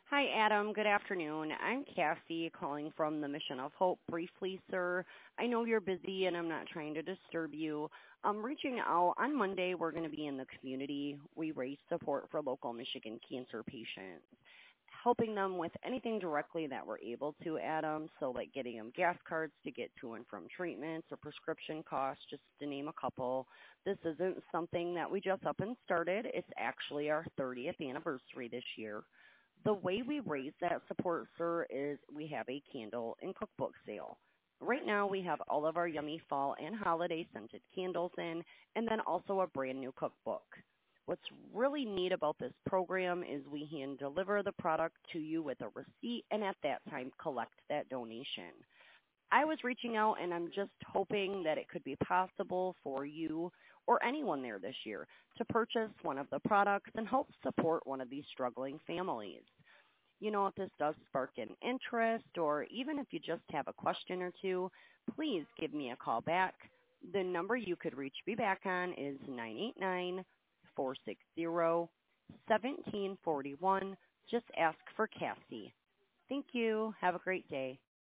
Hi, Adam. Good afternoon. I'm Cassie calling from the Mission of Hope. Briefly, sir, I know you're busy and I'm not trying to disturb you. I'm reaching out. On Monday, we're going to be in the community. We raise support for local Michigan cancer patients, helping them with anything directly that we're able to, Adam. So, like getting them gas cards to get to and from treatments or prescription costs, just to name a couple. This isn't something that we just up and started. It's actually our 30th anniversary this year. The way we raise that support, sir, is we have a candle and cookbook sale. Right now, we have all of our yummy fall and holiday scented candles in, and then also a brand new cookbook. What's really neat about this program is we hand deliver the product to you with a receipt, and at that time, collect that donation. I was reaching out, and I'm just hoping that it could be possible for you or anyone there this year to purchase one of the products and help support one of these struggling families. If this does spark an interest, or even if you just have a question or two, please give me a call back. The number you could reach me back on is 989-460-1741. Just ask for Cassie. Thank you. Have a great day.